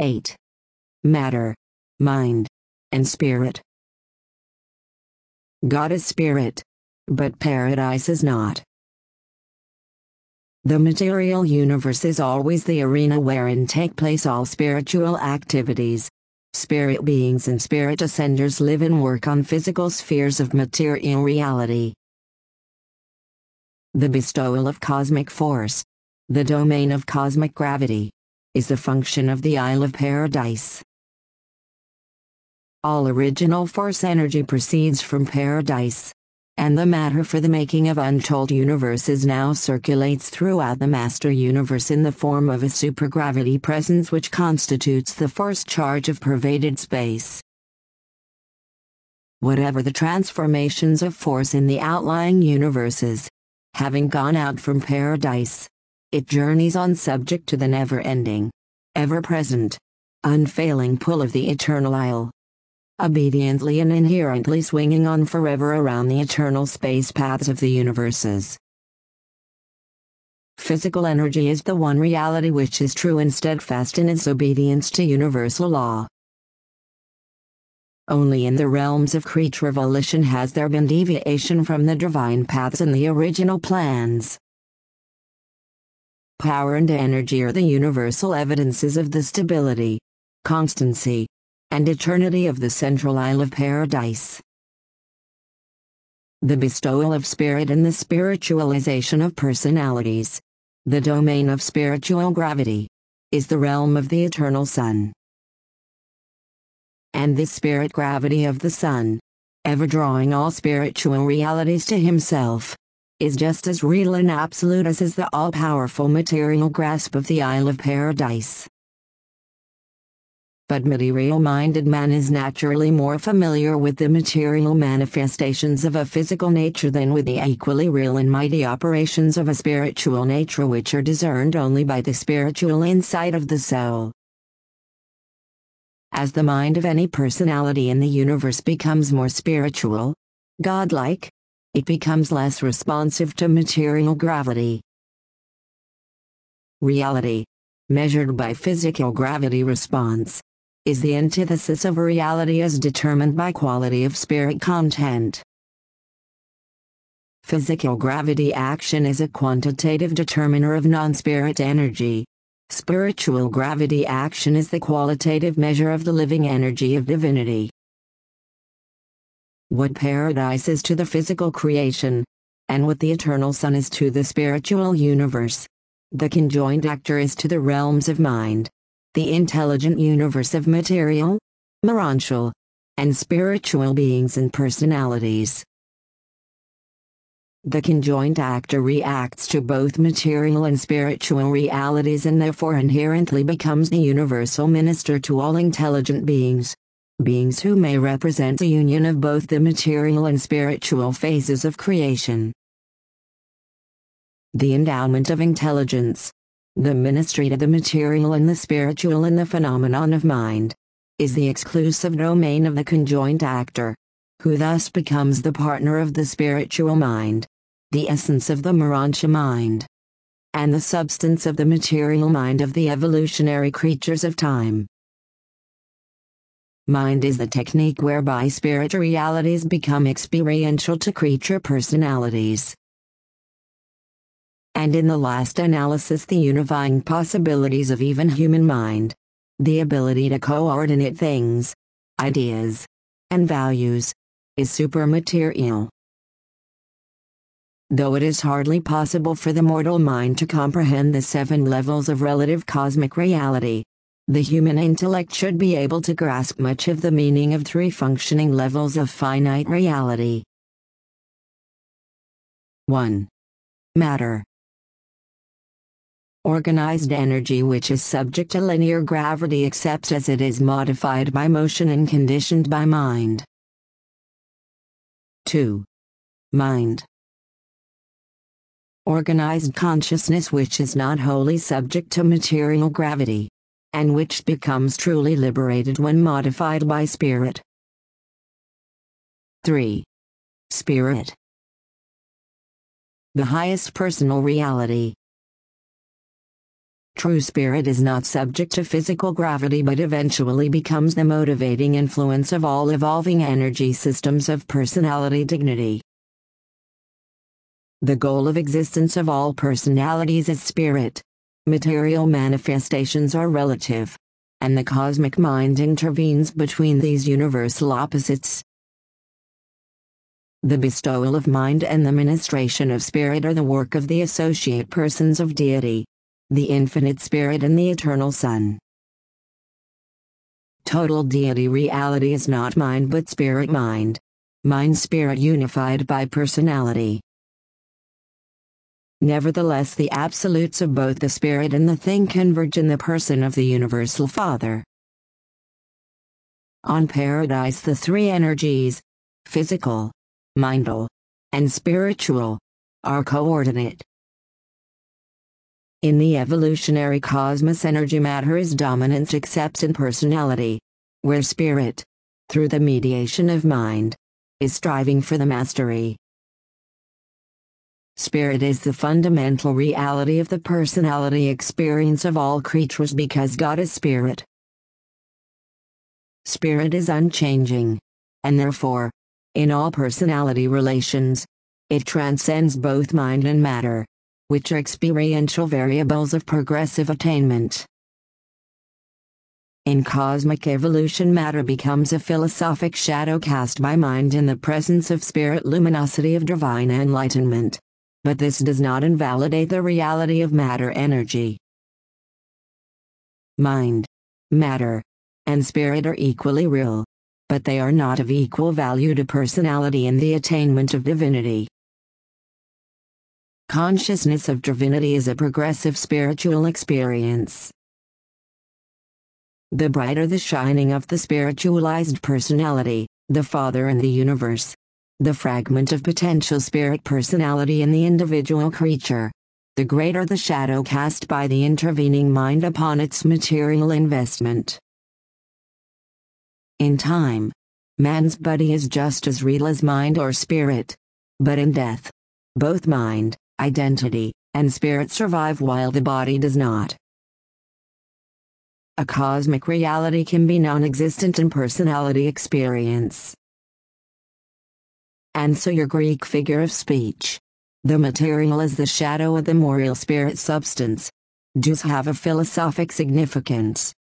8. Matter, mind, and spirit. God is spirit, but paradise is not. The material universe is always the arena wherein take place all spiritual activities. Spirit beings and spirit ascenders live and work on physical spheres of material reality. The bestowal of cosmic force, the domain of cosmic gravity, is the function of the Isle of Paradise. All original force energy proceeds from Paradise, and the matter for the making of untold universes now circulates throughout the master universe in the form of a supergravity presence which constitutes the force charge of pervaded space. Whatever the transformations of force in the outlying universes, having gone out from Paradise, it journeys on subject to the never-ending, ever-present, unfailing pull of the eternal Isle, obediently and inherently swinging on forever around the eternal space paths of the universes. Physical energy is the one reality which is true and steadfast in its obedience to universal law. Only in the realms of creature volition has there been deviation from the divine paths and the original plans. Power and energy are the universal evidences of the stability, constancy, and eternity of the central Isle of Paradise. The bestowal of spirit and the spiritualization of personalities, the domain of spiritual gravity, is the realm of the eternal Sun. And this spirit gravity of the Sun, ever drawing all spiritual realities to himself, is just as real and absolute as is the all-powerful material grasp of the Isle of Paradise. But material-minded man is naturally more familiar with the material manifestations of a physical nature than with the equally real and mighty operations of a spiritual nature which are discerned only by the spiritual insight of the soul. As the mind of any personality in the universe becomes more spiritual, godlike, it becomes less responsive to material gravity. Reality, measured by physical gravity response, is the antithesis of reality as determined by quality of spirit content. Physical gravity action is a quantitative determiner of non-spirit energy. Spiritual gravity action is the qualitative measure of the living energy of divinity. What paradise is to the physical creation, and what the eternal Sun is to the spiritual universe, the conjoined actor is to the realms of mind, the intelligent universe of material, morontial, and spiritual beings and personalities. The conjoined actor reacts to both material and spiritual realities and therefore inherently becomes the universal minister to all intelligent beings, beings who may represent the union of both the material and spiritual phases of creation. The endowment of intelligence, the ministry to the material and the spiritual and the phenomenon of mind, is the exclusive domain of the conjoined actor, who thus becomes the partner of the spiritual mind, the essence of the morontia mind, and the substance of the material mind of the evolutionary creatures of time. Mind is the technique whereby spirit realities become experiential to creature personalities. And in the last analysis, the unifying possibilities of even human mind, the ability to coordinate things, ideas, and values, is supermaterial. Though it is hardly possible for the mortal mind to comprehend the 7 levels of relative cosmic reality, the human intellect should be able to grasp much of the meaning of 3 functioning levels of finite reality. 1. Matter. Organized energy which is subject to linear gravity except as it is modified by motion and conditioned by mind. 2. Mind. Organized consciousness which is not wholly subject to material gravity, and which becomes truly liberated when modified by spirit. 3. Spirit. The highest personal reality. True spirit is not subject to physical gravity but eventually becomes the motivating influence of all evolving energy systems of personality dignity. The goal of existence of all personalities is spirit. Material manifestations are relative, and the cosmic mind intervenes between these universal opposites. The bestowal of mind and the ministration of spirit are the work of the associate persons of deity, the infinite spirit and the eternal Son. Total deity reality is not mind but spirit-mind. Mind-spirit unified by personality. Nevertheless, the absolutes of both the spirit and the thing converge in the person of the Universal Father. On Paradise, the three energies, physical, mindal, and spiritual, are coordinate. In the evolutionary cosmos, energy matter is dominant except in personality, where spirit, through the mediation of mind, is striving for the mastery. Spirit is the fundamental reality of the personality experience of all creatures because God is spirit. Spirit is unchanging, and therefore, in all personality relations, it transcends both mind and matter, which are experiential variables of progressive attainment. In cosmic evolution, matter becomes a philosophic shadow cast by mind in the presence of spirit luminosity of divine enlightenment. But this does not invalidate the reality of matter energy. Mind, matter, and spirit are equally real, but they are not of equal value to personality in the attainment of divinity. Consciousness of divinity is a progressive spiritual experience. The brighter the shining of the spiritualized personality, the Father in the universe, the fragment of potential spirit personality in the individual creature, the greater the shadow cast by the intervening mind upon its material investment. In time, man's body is just as real as mind or spirit, but in death, both mind, identity, and spirit survive while the body does not. A cosmic reality can be non-existent in personality experience. And so your Greek figure of speech, the material is the shadow of the moral spirit substance, does have a philosophic significance.